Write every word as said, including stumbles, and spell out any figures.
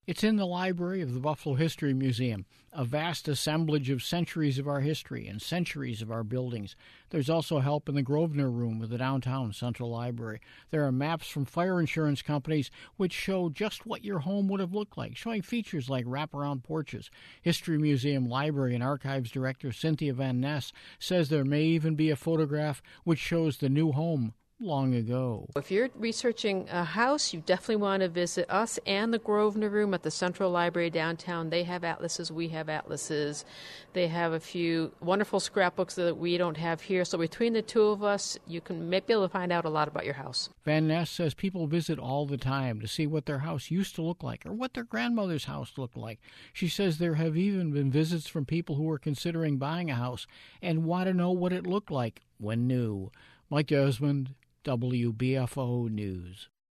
It's in the library of the Buffalo History Museum, a vast assemblage of centuries of our history and centuries of our buildings. There's also help in the Grosvenor Room of the Downtown Central Library. There are maps from fire insurance companies which show just what your home would have looked like, showing features like wraparound porches. History Museum Library and Archives Director Cynthia Van Ness says there may even be a photograph which shows the new home long ago. If you're researching a house, you definitely want to visit us and the Grosvenor Room at the Central Library downtown. They have atlases, we have atlases. They have a few wonderful scrapbooks that we don't have here. So between the two of us, you can maybe be able to find out a lot about your house. Van Ness says people visit all the time to see what their house used to look like or what their grandmother's house looked like. She says there have even been visits from people who are considering buying a house and want to know what it looked like when new. Mike Desmond, W B F O News.